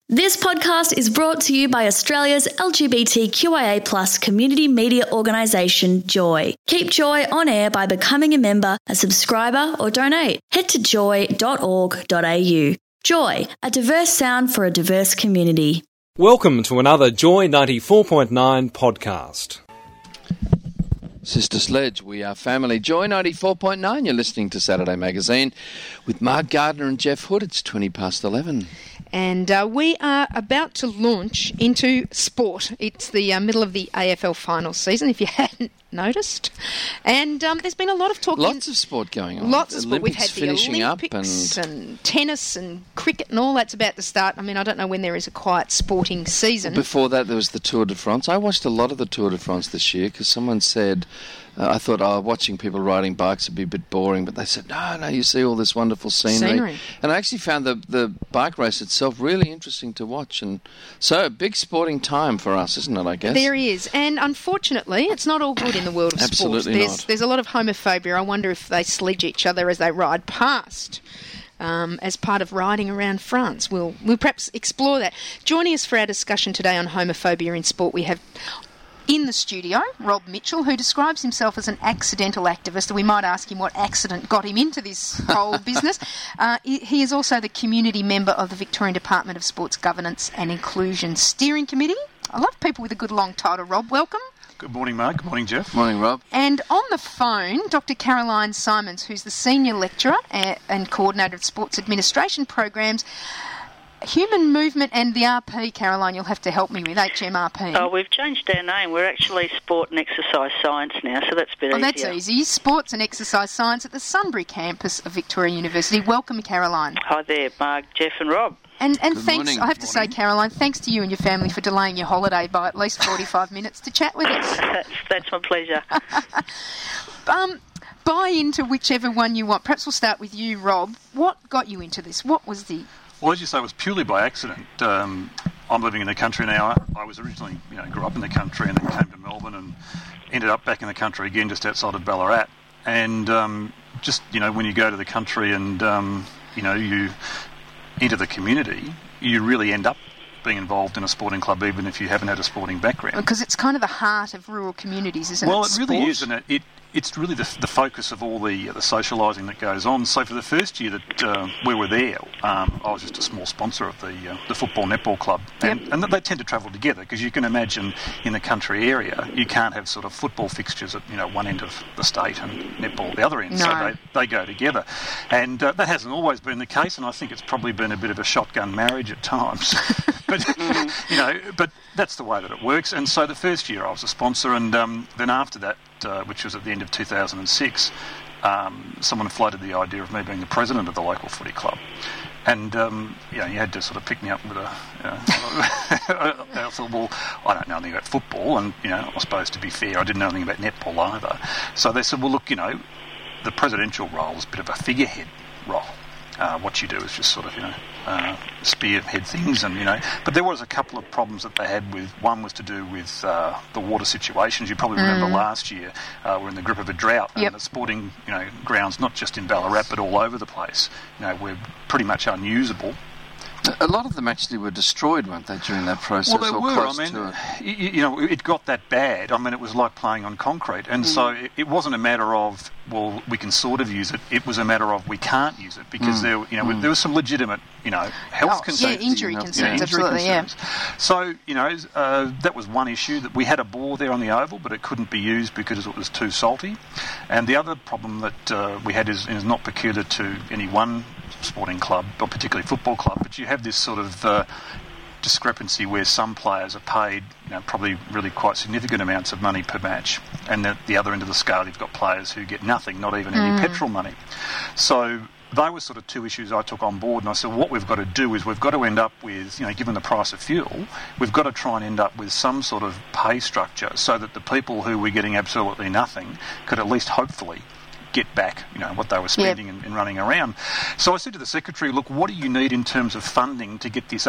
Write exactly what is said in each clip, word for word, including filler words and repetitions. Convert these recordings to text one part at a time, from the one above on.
This podcast is brought to you by Australia's L G B T Q I A plus community media organisation, Joy. Keep Joy on air by becoming a member, a subscriber or donate. Head to joy dot org dot a u. Joy, a diverse sound for a diverse community. Welcome to another Joy ninety-four point nine podcast. Sister Sledge, we are family. Joy ninety-four point nine, you're listening to Saturday Magazine with Mark Gardner and Jeff Hood. It's twenty past eleven. And uh, we are about to launch into sport. It's the uh, middle of the A F L finals season, if you hadn't noticed. And um, there's been a lot of talk. Lots of sport going on. Lots of sport. Olympics We've had the finishing Olympics up and... and tennis and cricket and all that's about to start. I mean, I don't know when there is a quiet sporting season. Before that, there was the Tour de France. I watched a lot of the Tour de France this year because someone said... Uh, I thought, oh, watching people riding bikes would be a bit boring, but they said, no, no, you see all this wonderful scenery. Scenery. And I actually found the, the bike race itself really interesting to watch. And so, a big sporting time for us, isn't it, I guess? There is. And unfortunately, it's not all good in the world of Absolutely sport. There's, not. There's a lot of homophobia. I wonder if they sledge each other as they ride past. Um, as part of riding around France. We'll, we'll perhaps explore that. Joining us for our discussion today on homophobia in sport, we have... in the studio, Rob Mitchell, who describes himself as an accidental activist. We might ask him what accident got him into this whole business. Uh, he is also the community member of the Victorian Department of Sports Governance and Inclusion Steering Committee. I love people with a good long title. Rob, welcome. Good morning, Mark. Good morning, Jeff. Morning, Rob. And on the phone, Doctor Caroline Simons, who's the Senior Lecturer and Coordinator of Sports Administration Programs, Human Movement and the R P, Caroline, you'll have to help me with H M R P. Oh, we've changed our name. We're actually Sport and Exercise Science now, so that's a bit oh, easier. That's easy. Sports and Exercise Science at the Sunbury campus of Victoria University. Welcome, Caroline. Hi there, Mark, Jeff and Rob. And, and Good thanks, morning. I have to say, Caroline, thanks to you and your family for delaying your holiday by at least forty-five minutes to chat with us. That's, that's my pleasure. um, buy into whichever one you want. Perhaps we'll start with you, Rob. What got you into this? What was the... Well, as you say, it was purely by accident. Um, I'm living in the country now. I was originally, you know, grew up in the country and then came to Melbourne and ended up back in the country again just outside of Ballarat. And um, just, you know, when you go to the country and, um, you know, you enter the community, you really end up being involved in a sporting club even if you haven't had a sporting background. Because it's kind of the heart of rural communities, isn't well, it? Well, it really sport? is, and it, it it's really the, the focus of all the the socialising that goes on. So for the first year that uh, we were there, um, I was just a small sponsor of the uh, the football netball club, and, Yep. and they tend to travel together because you can imagine in the country area you can't have sort of football fixtures at you know one end of the state and netball at the other end, No. so they, they go together, and uh, that hasn't always been the case, and I think it's probably been a bit of a shotgun marriage at times, but you know, but that's the way that it works. And so the first year I was a sponsor, and um, then after that. Uh, which was at the end of two thousand six, um, someone floated the idea of me being the president of the local footy club. And, um, you know, you had to sort of pick me up with a... You know, I thought, well, I don't know anything about football, and, you know, I suppose to be fair, I didn't know anything about netball either. So they said, well, look, you know, the presidential role is a bit of a figurehead role. Uh, what you do is just sort of, you know, uh, spearhead things, and you know. But there was a couple of problems that they had with. One was to do with uh, the water situations. You probably remember Mm. last year uh, we're in the grip of a drought, Yep. and the sporting, you know, grounds not just in Ballarat but all over the place. You know, we're pretty much unusable. A lot of them actually were destroyed, weren't they, during that process? Well, they or were. close I mean, to it? you, you know, it got that bad. I mean, it was like playing on concrete, and so it, it wasn't a matter of well, we can sort of use it. It was a matter of we can't use it because Mm. there, you know, Mm. there was some legitimate, you know, health Oh, concerns. yeah, injury health- concerns, Yeah, injury absolutely, concerns. So, you know, uh, that was one issue, that we had a bore there on the oval, but it couldn't be used because it was too salty. And the other problem that uh, we had is, is not peculiar to any one sporting club, or particularly football club, but you have this sort of uh, discrepancy where some players are paid, you know, probably really quite significant amounts of money per match, and at the other end of the scale you've got players who get nothing, not even any petrol money. So they were sort of two issues I took on board, and I said, well, what we've got to do is we've got to end up with, you know, given the price of fuel, we've got to try and end up with some sort of pay structure so that the people who were getting absolutely nothing could at least hopefully get back, you know, what they were spending Yep. and, and running around. So I said to the secretary, look, what do you need in terms of funding to get this up?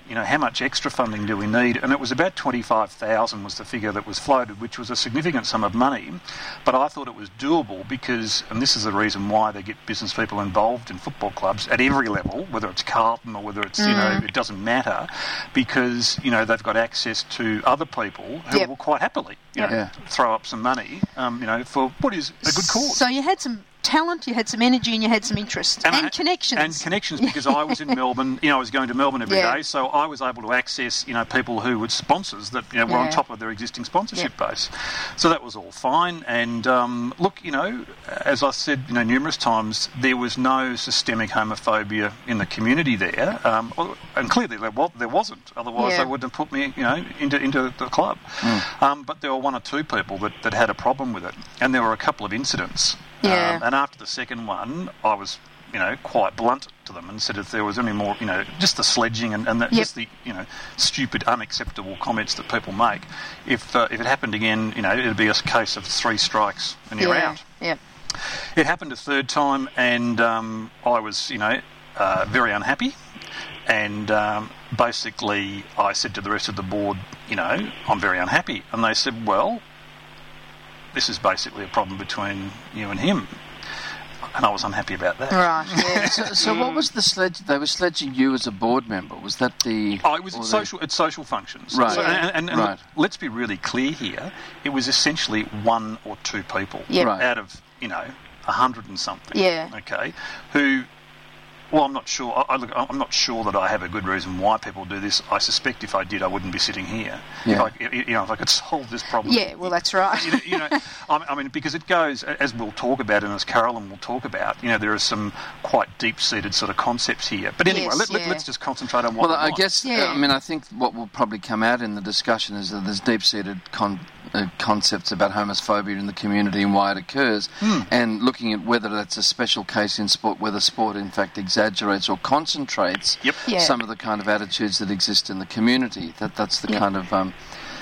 you know, how much extra funding do we need? And it was about twenty-five thousand was the figure that was floated, which was a significant sum of money. But I thought it was doable because, and this is the reason why they get business people involved in football clubs at every level, whether it's Carlton or whether it's, mm. you know, it doesn't matter, because, you know, they've got access to other people who yep. will quite happily, you yep. know, yeah. throw up some money, um, you know, for what is a good cause. So you had some talent, you had some energy, and you had some interest and, and I, connections. And connections because I was in Melbourne. You know, I was going to Melbourne every yeah. day, so I was able to access, you know, people who were sponsors that, you know, were yeah. on top of their existing sponsorship yeah. base. So that was all fine. And um, look, you know, as I said, you know, numerous times, there was no systemic homophobia in the community there, um, and clearly there, was, there wasn't. Otherwise, yeah. they wouldn't have put me, you know, into into the club. Mm. Um, but there were one or two people that, that had a problem with it, and there were a couple of incidents. Yeah. Um, and after the second one, I was, you know, quite blunt to them and said if there was any more, you know, just the sledging and, and the, yep. just the, you know, stupid, unacceptable comments that people make, if uh, if it happened again, you know, it'd be a case of three strikes and you're yeah. out. Yep. It happened a third time, and um, I was, you know, uh, very unhappy. And um, basically, I said to the rest of the board, you know, I'm very unhappy. And they said, well, this is basically a problem between you and him. And I was unhappy about that. Right, yeah. so, so what was the sledge? They were sledging you as a board member. Was that the... Oh, it was at the... social, at social functions. Right. So, and and, and right. look, let's be really clear here. It was essentially one or two people yep. right. out of, you know, a hundred and something. Yeah. Okay. Who... Well, I'm not sure. I, look, I'm not sure that I have a good reason why people do this. I suspect if I did, I wouldn't be sitting here. Yeah. If I, you know, if I could solve this problem. Yeah, well, that's right. You know, you know I mean, because it goes, as we'll talk about and as Carolyn will talk about, you know, there are some quite deep-seated sort of concepts here. But anyway, yes, let, yeah. let, let's just concentrate on what Well, we I want. guess, Yeah. uh, I mean, I think what will probably come out in the discussion is that there's deep-seated con- uh, concepts about homophobia in the community and why it occurs, Hmm. and looking at whether that's a special case in sport, whether sport in fact exaggerates or concentrates Yep. Yeah. some of the kind of attitudes that exist in the community. That That's the Yeah. kind of... Um,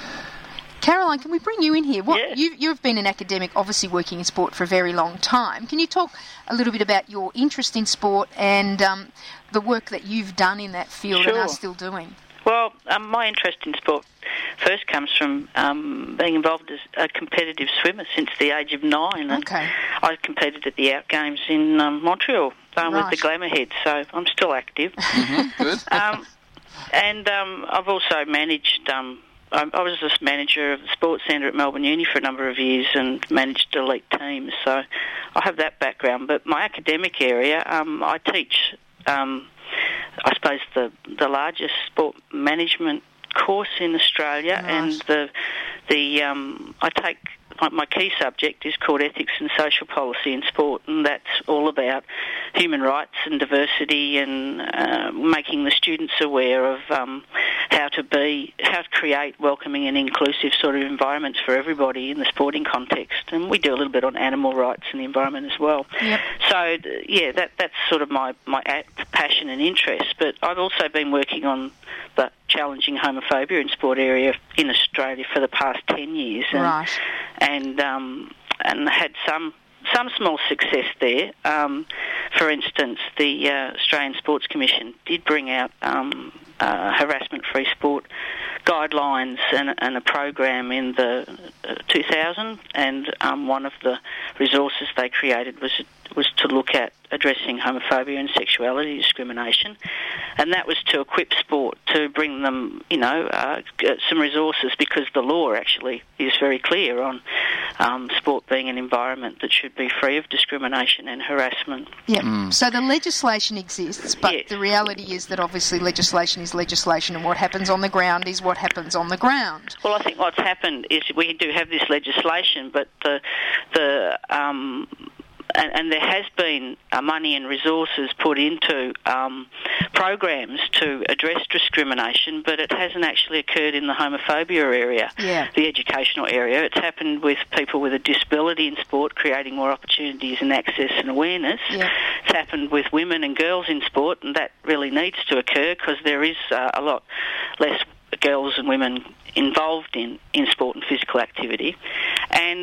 Caroline, can we bring you in here? What Yeah. you, you've been an academic, obviously working in sport for a very long time. Can you talk a little bit about your interest in sport and um, the work that you've done in that field and Sure. are still doing? Well, um, my interest in sport first comes from um, being involved as a competitive swimmer since the age of nine. And Okay. I competed at the Out Games in um, Montreal um, Right. with the Glamourheads, so I'm still active. mm-hmm, good. um, and um, I've also managed... Um, I I was the manager of the sports centre at Melbourne Uni for a number of years and managed elite teams, so I have that background. But my academic area, um, I teach... Um, I suppose the the largest sport management course in Australia, Right. and the the um, I take my, my key subject is called ethics and social policy in sport, and that's all about human rights and diversity and uh, making the students aware of um, how to be, how to create welcoming and inclusive sort of environments for everybody in the sporting context. And we do a little bit on animal rights and the environment as well. Yep. So, yeah, that that's sort of my, my passion and interest. But I've also been working on the challenging homophobia in sport area in Australia for the past ten years. And, Right. And, um, and had some... some small success there. Um, for instance, the uh, Australian Sports Commission did bring out um, uh, harassment-free sport guidelines and, and a program in the uh, two thousand, and um, one of the resources they created was was to look at addressing homophobia and sexuality discrimination, and that was to equip sport to bring them, you know, uh, some resources, because the law actually is very clear on um, sport being an environment that should be free of discrimination and harassment. Yeah. So the legislation exists, but Yes. the reality is that obviously legislation is legislation, and what happens on the ground is what happens on the ground. Well, I think what's happened is we do have this legislation, but the the um, and, and there has been uh, money and resources put into um, programs to address discrimination, but it hasn't actually occurred in the homophobia area, Yeah. the educational area. It's happened with people with a disability in sport, creating more opportunities and access and awareness. Yeah. It's happened with women and girls in sport, and that really needs to occur because there is uh, a lot less girls and women involved in, in sport and physical activity. And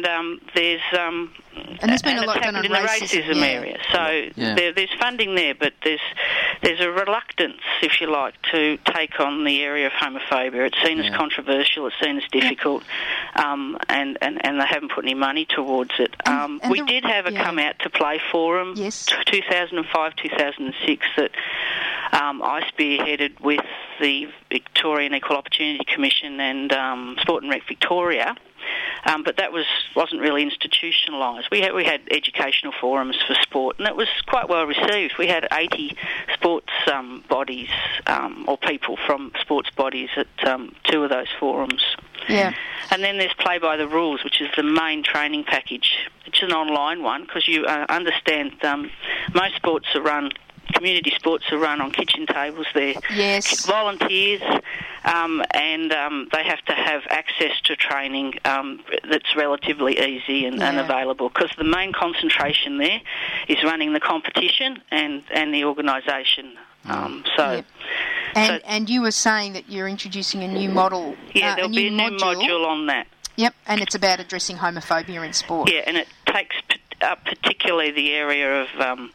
and um, there's um, and there's been and a lot it's done on happened in racism, the racism yeah. area. So Yeah. there, there's funding there, but there's there's a reluctance, if you like, to take on the area of homophobia. It's seen Yeah. as controversial. It's seen as difficult, um, and, and and they haven't put any money towards it. And- Um, and we the- did have a yeah. come out to play forum, Yes. two thousand five, two thousand six, that um, I spearheaded with the Victorian Equal Opportunity Commission and um, Sport and Rec Victoria. Um, but that was wasn't really institutionalised. We had we had educational forums for sport, and it was quite well received. We had eighty sports um, bodies um, or people from sports bodies at um, two of those forums. Yeah. And then there's Play by the Rules, which is the main training package. It's an online one because you uh, understand um, most sports are run. Community sports are run on kitchen tables. They're Yes. volunteers, um, and um, they have to have access to training um, that's relatively easy and, and Yeah. available, because the main concentration there is running the competition and, and the organisation. Um, so, Yep. And so- and you were saying that you're introducing a new model. yeah, uh, there'll a be new a new module on that. Yep, and it's about addressing homophobia in sport. Yeah, and it takes p- up particularly the area of um,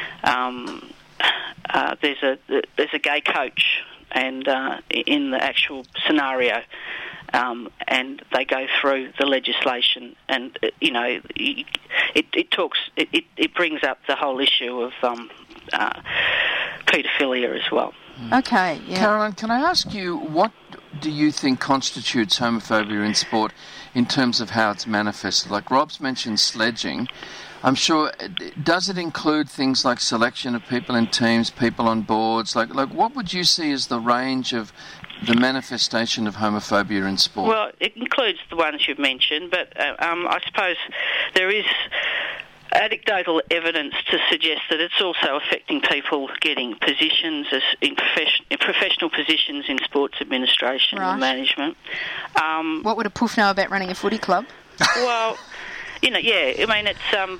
um, uh, there's a there's a gay coach, and uh, in the actual scenario, um, and they go through the legislation, and uh, you know it, it talks it, it, it brings up the whole issue of um, uh, paedophilia as well. Okay, yeah. Caroline, can I ask you, what do you think constitutes homophobia in sport in terms of how it's manifested? Like Rob's mentioned sledging. I'm sure, does it include things like selection of people in teams, people on boards? Like, like what would you see as the range of the manifestation of homophobia in sport? Well, it includes the ones you've mentioned, but uh, um, I suppose there is anecdotal evidence to suggest that it's also affecting people getting positions as in, profession, in professional positions in sports administration Right. and management. Um, What would a poof know about running a footy club? well, you know, yeah, I mean, it's... Um,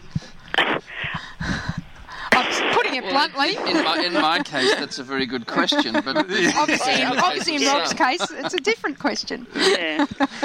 I'm putting it bluntly. In my, in my case, that's a very good question. But Obviously, in the obviously in case of Rob's some. case, it's a different question. yeah.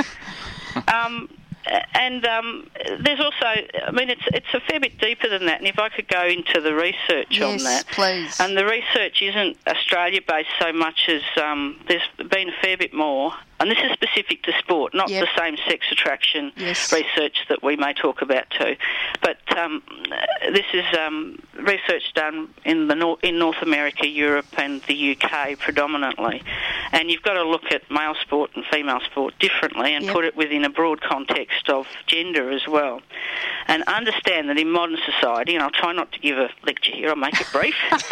um, and um, there's also, I mean, it's it's a fair bit deeper than that. And if I could go into the research on Yes, that, please. and the research isn't Australia-based so much as um, there's been a fair bit more. And this is specific to sport, not Yep. the same-sex attraction Yes. research that we may talk about too. But um, this is um, research done in the Nor- in North America, Europe, and the U K predominantly. And you've got to look at male sport and female sport differently, and Yep. put it within a broad context of gender as well. And understand that in modern society, and I'll try not to give a lecture here, I'll make it brief.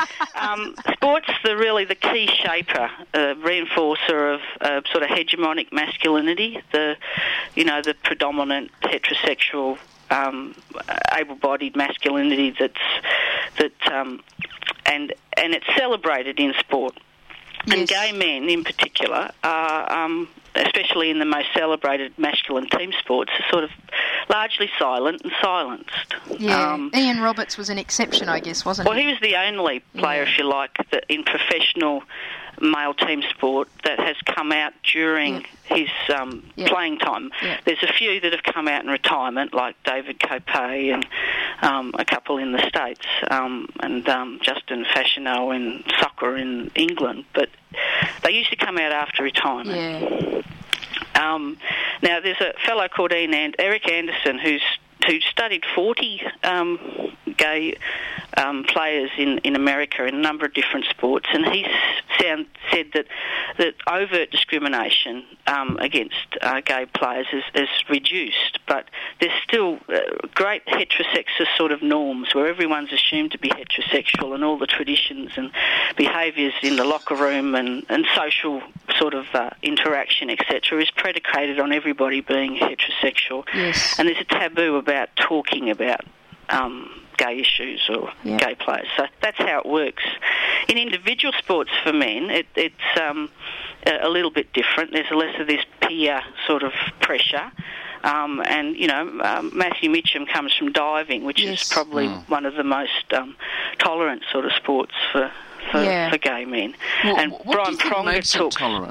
um, sport's the really the key shaper, uh, reinforcer of uh, sort of hegemonic masculinity, the you know the predominant heterosexual um, able-bodied masculinity that's that um, and and it's celebrated in sport. And Yes. gay men in particular are, um, especially in the most celebrated masculine team sports, are sort of largely silent and silenced. Yeah, Um, Ian Roberts was an exception, I guess, wasn't well, he? he was the only player, Yeah. if you like, that in professional male team sport that has come out during Yeah. his um, Yeah. playing time. Yeah. There's a few that have come out in retirement, like David Copay and um, a couple in the States, um, and um, Justin Fashioneau in soccer in England, but they usually come out after retirement. Yeah. Um, now, there's a fellow called Ian and Eric Anderson who's who studied forty um, gay um, players in, in America in a number of different sports, and he sound, said that that overt discrimination um, against uh, gay players is, is reduced, but there's still uh, great heterosexist sort of norms where everyone's assumed to be heterosexual, and all the traditions and behaviours in the locker room and, and social sort of uh, interaction, et cetera, is predicated on everybody being heterosexual. Yes. And there's a taboo about talking about um, gay issues or Yeah. gay players. So that's how it works. In individual sports for men, it, it's um, a, a little bit different. There's less of this peer sort of pressure. Um, and, you know, um, Matthew Mitchum comes from diving, which Yes. is probably Mm. one of the most um, tolerant sort of sports for for, Yeah. for gay men. Well, and what Brian do you think Pronger makes it took... tolerant?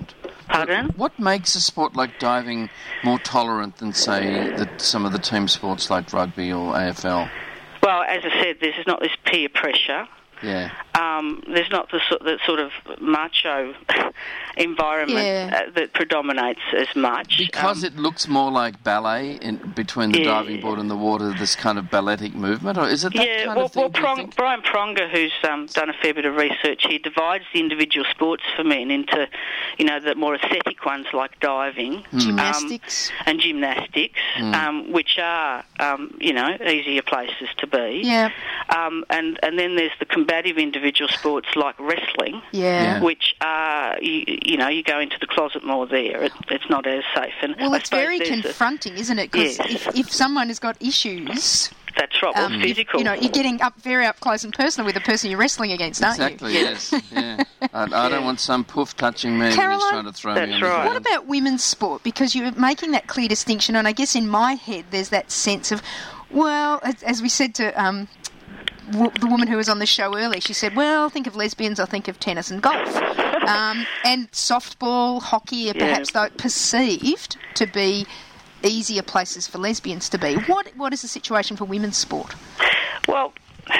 Pardon? What makes a sport like diving more tolerant than, say, the, some of the team sports like rugby or A F L? Well, as I said, there's not this peer pressure. Yeah. Um, there's not the, the sort of macho environment Yeah. uh, that predominates as much. Because Um, it looks more like ballet in, between the Yeah. diving board and the water, this kind of balletic movement, or is it that Yeah, kind well, of thing? well do you Prong, think? Brian Pronger, who's um, done a fair bit of research here, divides the individual sports for men into, you know, the more aesthetic ones like diving, Hmm. Gymnastics. um, and gymnastics, um, which are, um, you know, easier places to be. Yeah. Um, and and then there's the combative individual sports like wrestling, Yeah. Yeah. which are, you, you know, you go into the closet more there. It, it's not as safe. And Well, I it's suppose very there's a- confronting, isn't it? Because Yes. if, if someone has got issues, That's right. Well, um, if- physical. you know, you're getting up very up close and personal with the person you're wrestling against, aren't Exactly, you? yes. Yeah. I, I don't want some poof touching me when Caroline? he's trying to throw me That's on the right. ground. What about women's sport? Because you're making that clear distinction, and I guess in my head there's that sense of, well, as, as we said to um, w- the woman who was on the show earlier, she said, well, think of lesbians, I think of tennis and golf. um, and softball, hockey are perhaps though perceived to be easier places for lesbians to be. What What is the situation for women's sport? Well,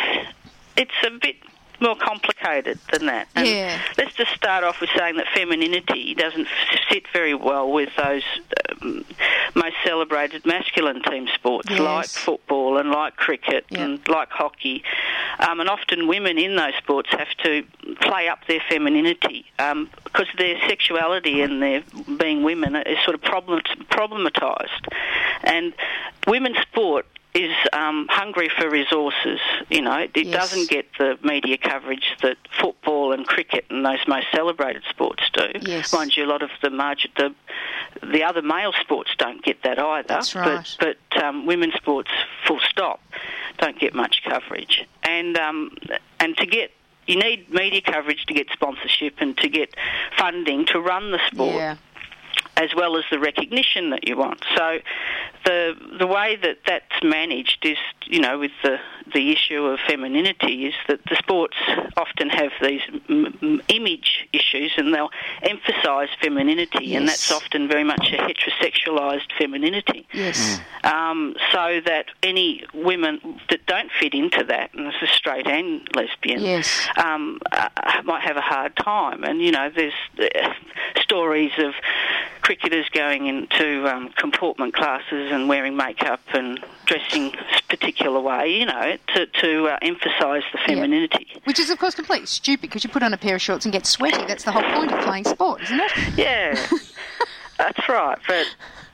it's a bit more complicated than that. And Yeah. let's just start off with saying that femininity doesn't f- sit very well with those um, most celebrated masculine team sports Yes. like football and like cricket Yeah. and like hockey. Um, and often women in those sports have to play up their femininity um, because their sexuality and their being women is sort of problem- problematised. And women's sport is um, hungry for resources. You know, it, it Yes. doesn't get the media coverage that football and cricket and those most celebrated sports do. Yes. Mind you, a lot of the margin, the the other male sports don't get that either. That's right. But, but um, women's sports, full stop, don't get much coverage. And um, and to get you need media coverage to get sponsorship and to get funding to run the sport. Yeah. As well as the recognition that you want. So the the way that that's managed is, you know, with the, the issue of femininity is that the sports often have these m- m- image issues and they'll emphasise femininity, Yes. and that's often very much a heterosexualised femininity. Yes. Um, so that any women that don't fit into that, and this is straight and lesbian, Yes. um, uh, might have a hard time. And, you know, there's uh, stories of cricketers going into um, comportment classes and wearing makeup and dressing a particular way, you know, to, to uh, emphasise the femininity. Which is, of course, completely stupid because you put on a pair of shorts and get sweaty. That's the whole point of playing sport, isn't it? Yeah, that's right. But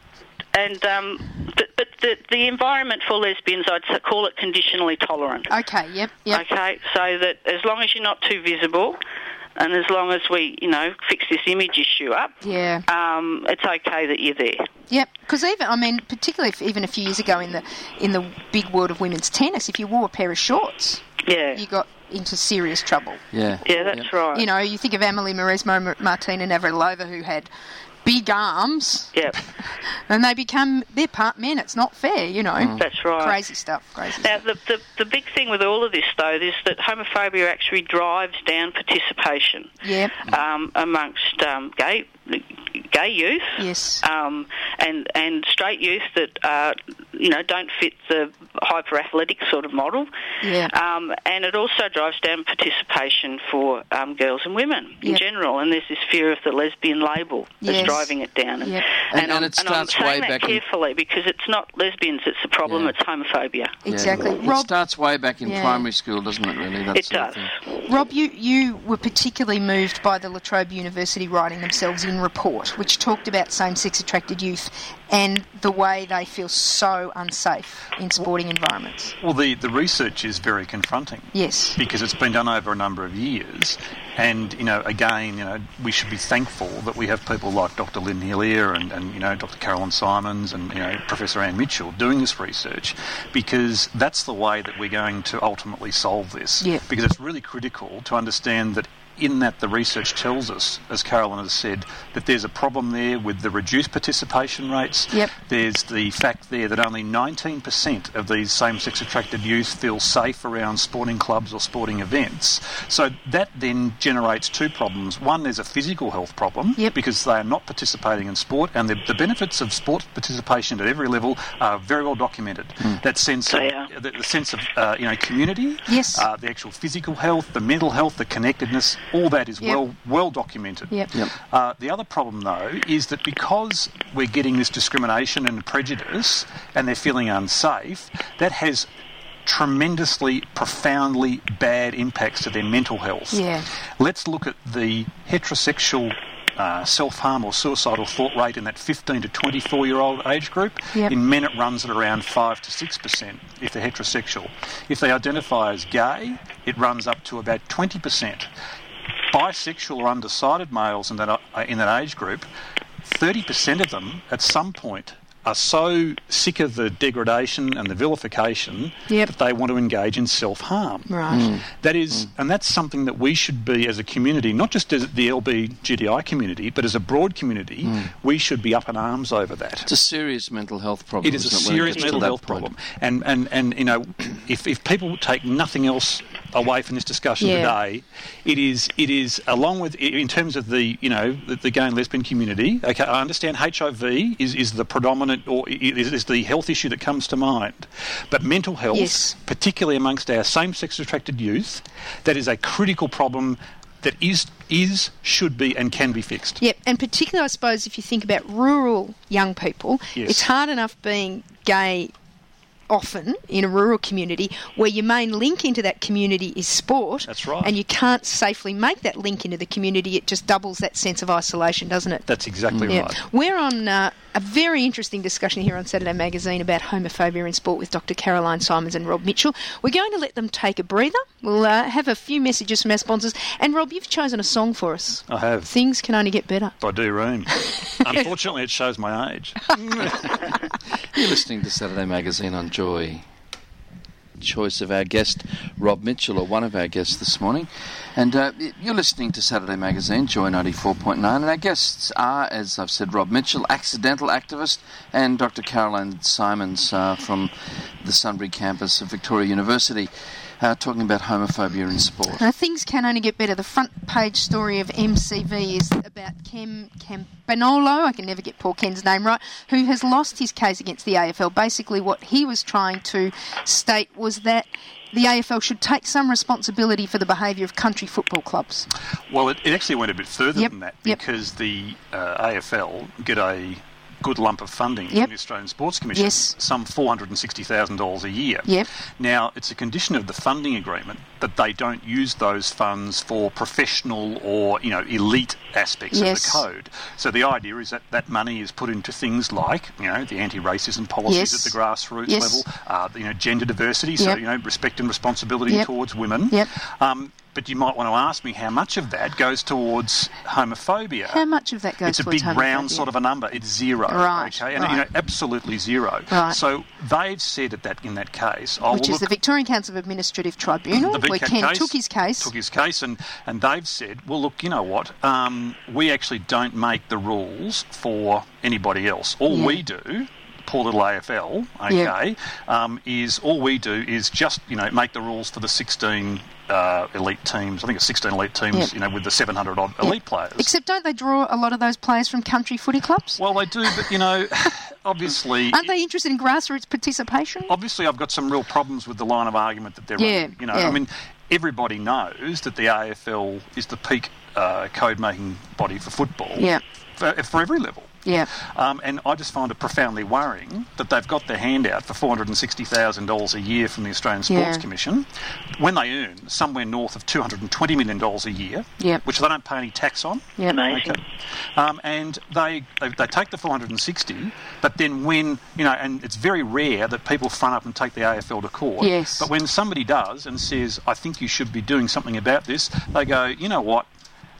and um, but, but the the environment for lesbians, I'd s- call it conditionally tolerant. Okay, yep, yep. Okay, so that as long as you're not too visible, and as long as we, you know, fix this image issue up, Yeah. um, it's okay that you're there. Yep, because even I mean, particularly if, even a few years ago in the in the big world of women's tennis, if you wore a pair of shorts, Yeah, you got into serious trouble. Yeah. yeah, that's Yep. right. You know, you think of Emily Maresmo Martina Navratilova, who had big arms, Yep, and they become they're part men. It's not fair, you know. that's right. Crazy stuff. Crazy Now, stuff. the, the the big thing with all of this, though, is that homophobia actually drives down participation Yep. um, amongst um, gay gay youth. Yes. Um, and and straight youth that uh, you know don't fit the hyper athletic sort of model. Yeah. Um, and it also drives down participation for um, girls and women in Yep. general. And there's this fear of the lesbian label that's Yes. driving it down. And, Yep. And- and I'm, it I'm starts saying way that back in- carefully because it's not lesbians that's the problem; Yeah. it's homophobia. Exactly. It Rob, starts way back in Yeah. primary school, doesn't it, really? That It sort of does. thing. Rob, you, you were particularly moved by the La Trobe University writing themselves in report, which talked about same-sex attracted youth and the way they feel so unsafe in sporting environments. Well, the, the research is very confronting. Yes. Because it's been done over a number of years. And, you know, again, you know, we should be thankful that we have people like Doctor Lynn Hillier and, and, you know, Doctor Carolyn Simons and, you know, Professor Anne Mitchell doing this research, because that's the way that we're going to ultimately solve this. Yeah. Because it's really critical to understand that in that the research tells us, as Carolyn has said, that there's a problem there with the reduced participation rates. Yep. There's the fact there that only nineteen percent of these same-sex attracted youth feel safe around sporting clubs or sporting events. So that then generates two problems. One, there's a physical health problem yep. because they are not participating in sport, and the, the benefits of sport participation at every level are very well documented. Mm. That sense of, the, the sense of uh, you know, community, yes. uh, the actual physical health, the mental health, the connectedness, all that is yep. well well documented. Yep. Yep. Uh, the other problem, though, is that because we're getting this discrimination and prejudice and they're feeling unsafe, that has tremendously, profoundly bad impacts to their mental health. Yeah. Let's look at the heterosexual Uh, self-harm or suicidal thought rate in that fifteen to twenty-four-year-old age group. Yep. In men, it runs at around five to six percent if they're heterosexual. If they identify as gay, it runs up to about twenty percent. Bisexual or undecided males in that, uh, in that age group, thirty percent of them at some point are so sick of the degradation and the vilification yep. that they want to engage in self-harm. Right. Mm. That is, mm. and that's something that we should be as a community, not just as the L B G T I community, but as a broad community, mm. we should be up in arms over that. It's a serious mental health problem. It is a it, serious mental health point. problem. And, and, and you know, if, if people take nothing else away from this discussion yeah. today, it is, it is along with, in terms of the, you know, the, the gay and lesbian community, okay, I understand H I V is, is the predominant or is, is the health issue that comes to mind. But mental health, yes. particularly amongst our same-sex attracted youth, that is a critical problem that is, is, should be and can be fixed. Yep, and particularly I suppose if you think about rural young people, yes. it's hard enough being gay often in a rural community where your main link into that community is sport. That's right. And you can't safely make that link into the community. It just doubles that sense of isolation, doesn't it? That's exactly mm. right. Yeah. We're on uh, a very interesting discussion here on Saturday Magazine about homophobia in sport with Doctor Caroline Simons and Rob Mitchell. We're going to let them take a breather. We'll uh, have a few messages from our sponsors. And Rob, you've chosen a song for us. I have. Things Can Only Get Better. I do, Reem. Unfortunately, it shows my age. You're listening to Saturday Magazine on Joy. Choice of our guest, Rob Mitchell, or one of our guests this morning. And uh, you're listening to Saturday Magazine, Joy ninety-four point nine, and our guests are, as I've said, Rob Mitchell, accidental activist, and Doctor Caroline Simons uh, from the Sunbury campus of Victoria University. Uh, talking about homophobia in sport. Uh, things can only get better. The front page story of M C V is about Kem Campanolo, I can never get poor Ken's name right, who has lost his case against the A F L. Basically what he was trying to state was that the A F L should take some responsibility for the behaviour of country football clubs. Well, it, it actually went a bit further yep. than that yep. because the uh, A F L get a good lump of funding yep. from the Australian Sports Commission, yes. some four hundred sixty thousand dollars a year. Yep. Now, it's a condition of the funding agreement that they don't use those funds for professional or, you know, elite aspects yes. of the code. So the idea is that that money is put into things like, you know, the anti-racism policies yes. at the grassroots yes. level, uh, you know, gender diversity, yep. so, you know, respect and responsibility yep. towards women. Yep. Um, But you might want to ask me how much of that goes towards homophobia. How much of that goes it's a towards big homophobia? round sort of a number. It's zero. Right. Okay. And right. you know, absolutely zero. Right. So they've said at that in that case, oh, which well, is look, the Victorian Council of Administrative Tribunal, the where Ken Ken case, took his case. Took his case, and and they've said, well, look, you know what? Um, we actually don't make the rules for anybody else. All yeah. we do. Poor little A F L, okay, yep. um, is all we do is just, you know, make the rules for the sixteen uh, elite teams. I think it's sixteen elite teams, yep. you know, with the seven hundred odd yep. elite players. Except don't they draw a lot of those players from country footy clubs? Well, they do, but, you know, obviously... Aren't they interested in grassroots participation? Obviously, I've got some real problems with the line of argument that they're yeah, running. You know, yeah. I mean, everybody knows that the A F L is the peak uh, code-making body for football. Yeah. For, for every level. Yeah. Um, and I just find it profoundly worrying that they've got their hand out for four hundred sixty thousand dollars a year from the Australian Sports yeah. Commission when they earn somewhere north of two hundred twenty million dollars a year, yep. which they don't pay any tax on. Yep. Amazing. Okay. Um, and they, they they take the four hundred sixty, but then when, you know, and it's very rare that people front up and take the A F L to court. Yes. But when somebody does and says, I think you should be doing something about this, they go, you know what,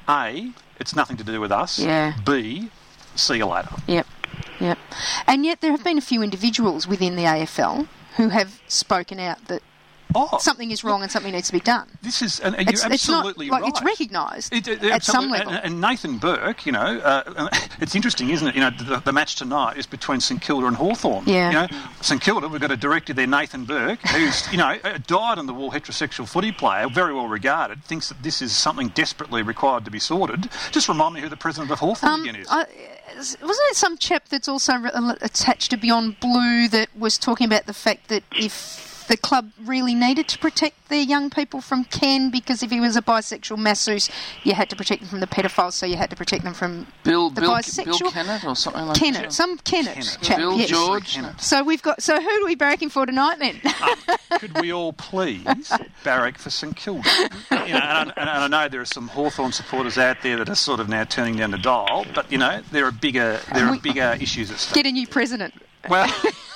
A, it's nothing to do with us. Yeah. B, see you later. Yep. Yep. And yet there have been a few individuals within the A F L who have spoken out that Oh, something is wrong and something needs to be done. This is, and, and it's, you're absolutely it's not, like, right. It's recognised it, it, at some level. And, and Nathan Burke, you know, uh, it's interesting, isn't it? You know, the, the match tonight is between St Kilda and Hawthorn. Yeah. You know, St Kilda, we've got a director there, Nathan Burke, who's, you know, a dyed-on-the-wall heterosexual footy player, very well regarded, thinks that this is something desperately required to be sorted. Just remind me who the president of Hawthorn um, again is. I, wasn't it some chap that's also attached to Beyond Blue that was talking about the fact that if the club really needed to protect their young people from Ken, because if he was a bisexual masseuse, you had to protect them from the pedophiles, so you had to protect them from Bill, the Bill, bisexual. Bill Kennett or something like Kennett, that. some Kennett, Kennett. chap. Bill yes. George. Kennett. So we've got. So who are we barracking for tonight then? um, could we all please barrack for St Kilda? You know, and, I, and I know there are some Hawthorn supporters out there that are sort of now turning down the dial, but you know there are bigger there are we, bigger issues at stake. Get a new president. Well.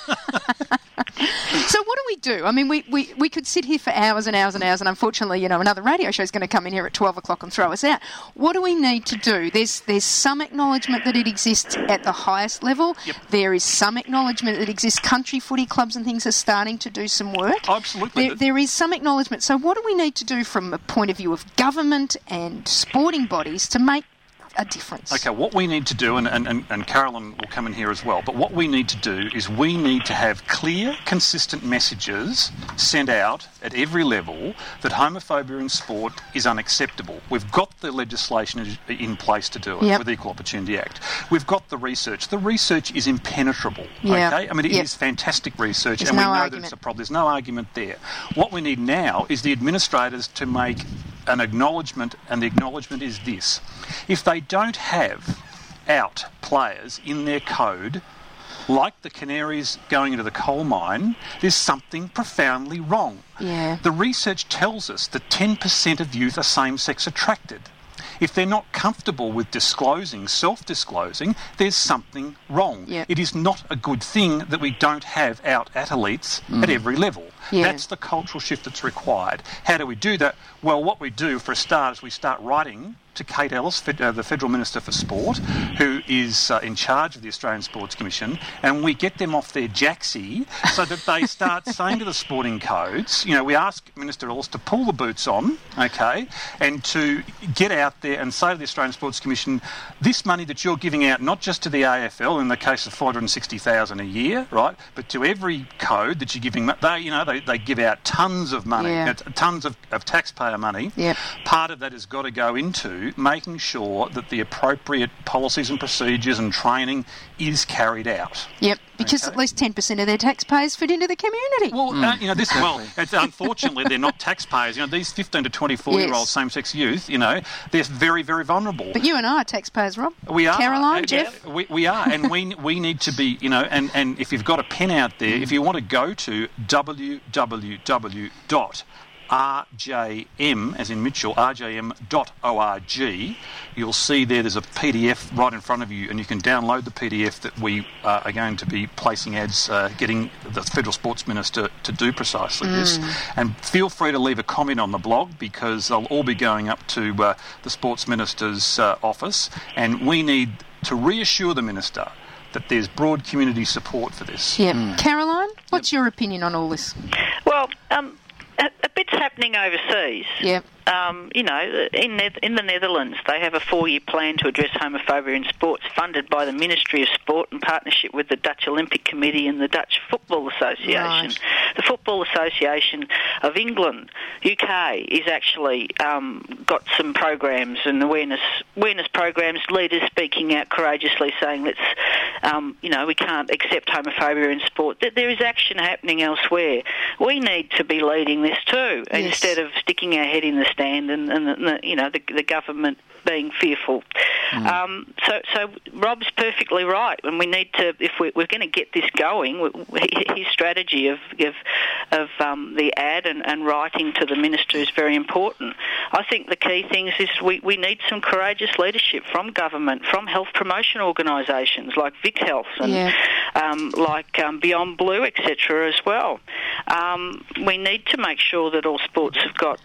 So what do we do? I mean, we, we, we could sit here for hours and hours and hours, and unfortunately, you know, another radio show is going to come in here at twelve o'clock and throw us out. What do we need to do? There's there's some acknowledgement that it exists at the highest level. Yep. There is some acknowledgement that it exists. Country footy clubs and things are starting to do some work. Oh, absolutely. There, there is some acknowledgement. So what do we need to do from a point of view of government and sporting bodies to make a difference? Okay, what we need to do, and, and, and Carolyn will come in here as well, but what we need to do is we need to have clear, consistent messages sent out at every level that homophobia in sport is unacceptable. We've got the legislation in place to do it Yep. with the Equal Opportunity Act. We've got the research. The research is impenetrable, Yeah. okay? I mean, it Yep. is fantastic research, There's and we no know argument. that it's a problem. There's no argument there. What we need now is the administrators to make an acknowledgement, and the acknowledgement is this. If they don't have out players in their code, like the Canaries going into the coal mine, there's something profoundly wrong. Yeah. The research tells us that ten percent of youth are same-sex attracted. If they're not comfortable with disclosing, self-disclosing, there's something wrong. Yep. It is not a good thing that we don't have out athletes Mm. at every level. Yeah. That's the cultural shift that's required. How do we do that? Well, what we do, for a start, is we start writing to Kate Ellis, Fed, uh, the Federal Minister for Sport, who is uh, in charge of the Australian Sports Commission, and we get them off their jacksie so that they start saying to the sporting codes, you know, we ask Minister Ellis to pull the boots on, okay, and to get out there and say to the Australian Sports Commission, this money that you're giving out, not just to the A F L in the case of four hundred sixty thousand dollars a year, right, but to every code that you're giving, they, you know, they, they give out tons of money, Yeah. you know, tons of, of taxpayer money. Yep. Part of that has got to go into making sure that the appropriate policies and procedures and training is carried out. Yep, because Okay. at least ten percent of their taxpayers fit into the community. Well, uh, you know, this. Well, it's, unfortunately, they're not taxpayers. You know, these fifteen to twenty-four-year-old Yes. same-sex youth, you know, they're very, very vulnerable. But you and I are taxpayers, Rob. We are. Caroline, Uh, Jeff? We, we are, and we we need to be, you know, and, and if you've got a pen out there, if you want to go to w w w dot r j m, as in Mitchell, r j m dot org, you'll see there there's a P D F right in front of you, and you can download the P D F that we uh, are going to be placing ads, uh, getting the Federal Sports Minister to do precisely this. And feel free to leave a comment on the blog, because they'll all be going up to uh, the Sports Minister's uh, office, and we need to reassure the Minister that there's broad community support for this. Yep. Caroline, what's your opinion on all this? Well, um, a, a bit's happening overseas. Yep. Um, you know, in ne- in the Netherlands, they have a four-year plan to address homophobia in sports, funded by the Ministry of Sport in partnership with the Dutch Olympic Committee and the Dutch Football Association. Right. The Football Association of England, U K, is actually um, got some programs and awareness awareness programs. Leaders speaking out courageously, saying, "Let's, um, you know, we can't accept homophobia in sport." There is action happening elsewhere. We need to be leading this too, Yes. instead of sticking our head in the stand and, and the, you know, the, the government being fearful. Mm. Um, so, so Rob's perfectly right, and we need to, if we're, we're going to get this going, his strategy of of, of um, the ad and, and writing to the minister is very important. I think the key things is we, we need some courageous leadership from government, from health promotion organisations like Vic Health and Yeah. um, like um, Beyond Blue, et cetera as well. Um, we need to make sure that all sports have got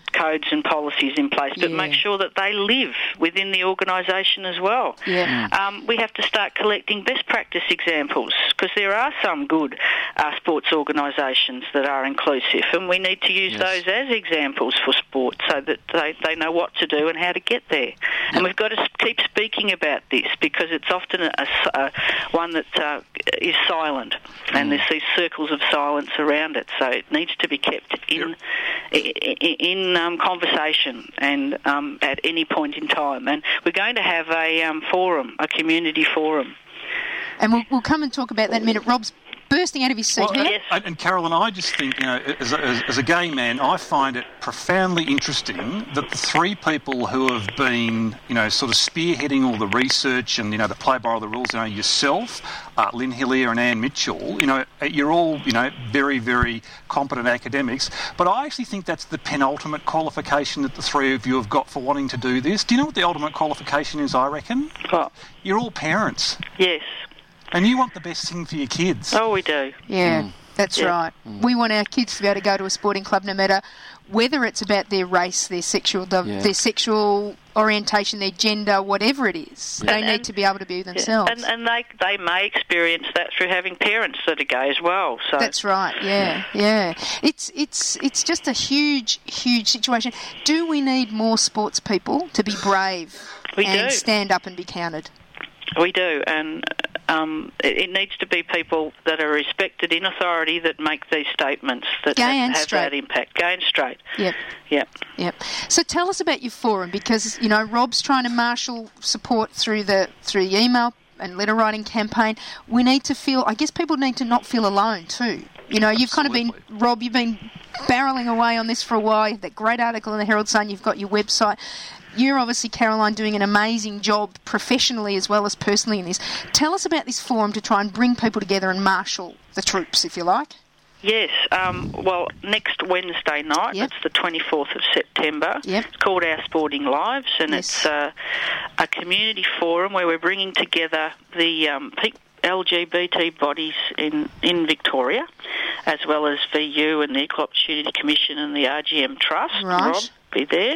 codes and policies in place, but Yeah. make sure that they live within the organisation as well. Yeah. Um, we have to start collecting best practice examples, because there are some good uh, sports organisations that are inclusive, and we need to use Yes. those as examples for sport so that they, they know what to do and how to get there. And we've got to keep speaking about this, because it's often a, a, one that uh, is silent, and there's these circles of silence around it, so it needs to be kept in in, in um, conversation and um, at any point in time. And we're going to have a um, forum, a community forum. And we'll, we'll come and talk about that in a minute. Rob's bursting out of his seat Well, here. Yes. and, and Carolyn, I just think, you know, as a, as, as a gay man, I find it profoundly interesting that the three people who have been, you know, sort of spearheading all the research and, you know, the play by all the rules, you know, yourself, uh, Lynn Hillier and Anne Mitchell, you know, you're all, you know, very, very competent academics, but I actually think that's the penultimate qualification that the three of you have got for wanting to do this. Do you know what the ultimate qualification is, I reckon? Oh, You're all parents, yes. and you want the best thing for your kids. Oh, we do. Yeah, that's Yeah. right. We want our kids to be able to go to a sporting club no matter whether it's about their race, their sexual Yeah. their sexual orientation, their gender, whatever it is. Yeah. They And- need and- to be able to be themselves. And, and they they may experience that through having parents that are gay as well. So That's right. Yeah, yeah. It's it's it's just a huge, huge situation. Do we need more sports people to be brave We and do. stand up and be counted? we do, and um, it, it needs to be people that are respected in authority that make these statements that Gay have, and have straight. that impact. Gay and straight. Yep. Yep. Yep. So tell us about your forum, because you know Rob's trying to marshal support through the through the email and letter writing campaign. We need to feel. I guess people need to not feel alone too. You know, you've kind of been Rob. You've been barreling away on this for a while. You have that great article in the Herald Sun. You've got your website. You're obviously, Caroline, doing an amazing job professionally as well as personally in this. Tell us about this forum to try and bring people together and marshal the troops, if you like. Yes. Um, well, next Wednesday night, Yep. it's the twenty-fourth of September. Yep. It's called Our Sporting Lives, and Yes. it's uh, a community forum where we're bringing together the um, peak L G B T bodies in, in Victoria, as well as V U and the Equal Opportunity Commission and the R G M Trust. Right. Rob, be there.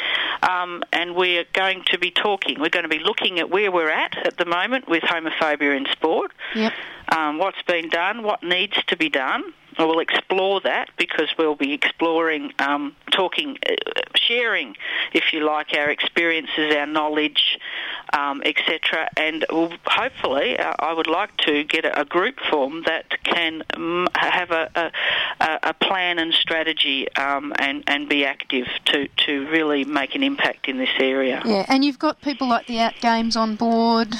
Um, and we're going to be talking, we're going to be looking at where we're at at the moment with homophobia in sport, Yep. um, what's been done, what needs to be done. And we'll explore that, because we'll be exploring, um, talking, uh, sharing, if you like, our experiences, our knowledge, um, et cetera. And we'll, hopefully, uh, I would like to get a, a group formed that can um, have a, a, a plan and strategy um, and, and be active to, to really make an impact in this area. Yeah, and you've got people like the Out Games on board,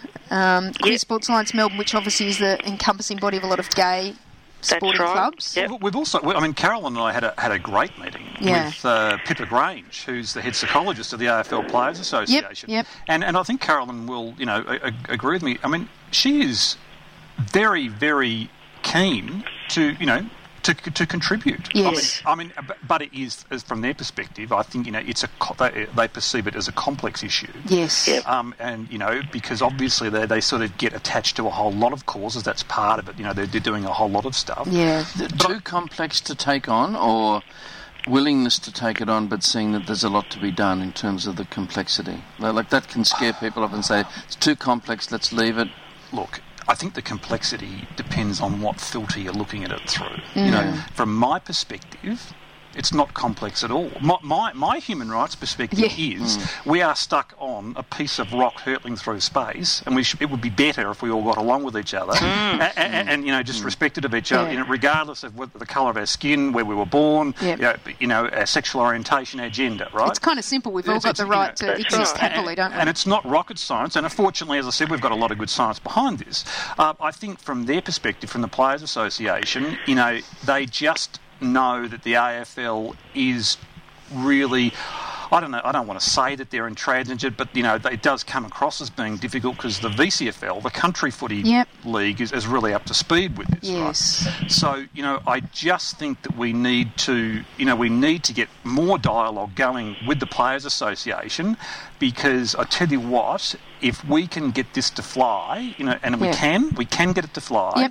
um, Queer Yep. Sports Alliance Melbourne, which obviously is the encompassing body of a lot of gay sporting right. clubs. Yep. Well, We've also, I mean, Carolyn and I had a had a great meeting Yeah. with uh, Pippa Grange, who's the head psychologist of the A F L Players Association. yep. And and I think Carolyn will, you know, a, a, agree with me. I mean, she is very, very keen to, you know, to to contribute. Yes. I mean, I mean, but- but it is, as from their perspective, I think, you know, it's a co- they, they perceive it as a complex issue. Yes. Yep. Um, and, you know, because obviously they, they sort of get attached to a whole lot of causes. That's part of it. You know, they're, they're doing a whole lot of stuff. Yeah. Too complex to take on, or willingness to take it on, but seeing that there's a lot to be done in terms of the complexity? Like, like that can scare people off and say, it's too complex, let's leave it. Look, I think the complexity depends on what filter you're looking at it through. You know, from my perspective, it's not complex at all. My, my, my human rights perspective Yeah. is we are stuck on a piece of rock hurtling through space, and we sh- it would be better if we all got along with each other and, and, and, you know, just respected of each other, Yeah. you know, regardless of what, the colour of our skin, where we were born, Yep. you, know, you know, our sexual orientation, our gender, right? It's kind of simple. We've all It's- got it's, the you know, right to that's exist right. happily, don't we? And it's not rocket science, and unfortunately, as I said, we've got a lot of good science behind this. Uh, I think from their perspective, from the Players Association, you know, they just know that the A F L is really, I don't know, I don't want to say that they're intransigent, but, you know, it does come across as being difficult because the V C F L, the Country Footy Yep. League, is, is really up to speed with this, Yes. right? So, you know, I just think that we need to, you know, we need to get more dialogue going with the Players Association, because I tell you what, if we can get this to fly, you know, and we Yeah. can, we can get it to fly, Yep.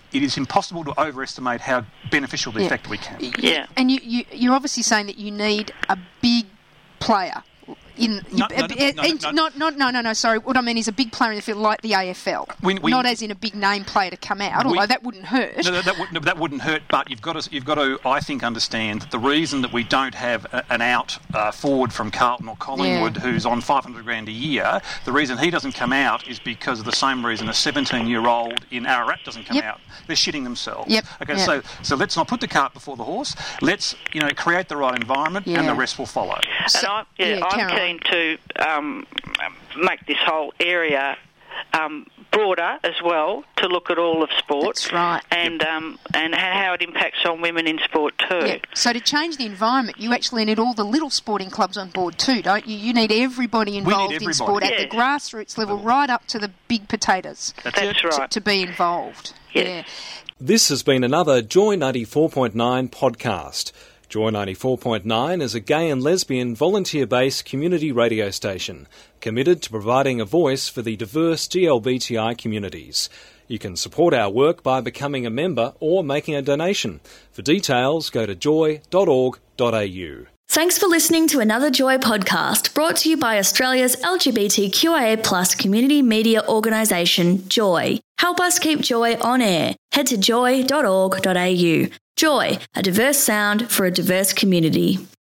it is impossible to overestimate how beneficial the Yeah. effect we can. Yeah. And you, you, you're obviously saying that you need a big player. In, No, you- no, uh, no, uh, no, in- no. Not, not, no, no, no, sorry. What I mean is a big player in the field like the A F L. We- we- not as in a big name player to come out, We- although that wouldn't hurt. No, no, that, would, no, that wouldn't hurt, but you've got to, you've got to, I think, understand that the reason that we don't have a, an out uh, forward from Carlton or Collingwood Yeah. who's on five hundred grand a year, the reason he doesn't come out is because of the same reason a seventeen-year-old in Ararat doesn't come Yep. out. They're shitting themselves. Yep, Okay, yep. so so let's not put the cart before the horse. Let's, you know, create the right environment, and Yeah. the rest will follow. So- and I'm, yeah, yeah, I'm Caroline. keen to um, make this whole area um, broader as well, to look at all of sport. That's right. And um, and how it impacts on women in sport too. Yeah. So to change the environment, you actually need all the little sporting clubs on board too, don't you? You need everybody involved in everybody. sport at Yes. the grassroots level, right up to the big potatoes, That's That's it. right. to be involved. Yes. Yeah. This has been another Joy ninety-four point nine podcast. Joy ninety-four point nine is a gay and lesbian volunteer-based community radio station committed to providing a voice for the diverse G L B T I communities. You can support our work by becoming a member or making a donation. For details, go to joy dot org dot a u. Thanks for listening to another Joy podcast brought to you by Australia's L G B T Q I A plus community media organisation, Joy. Help us keep Joy on air. Head to joy dot org dot a u. Joy, a diverse sound for a diverse community.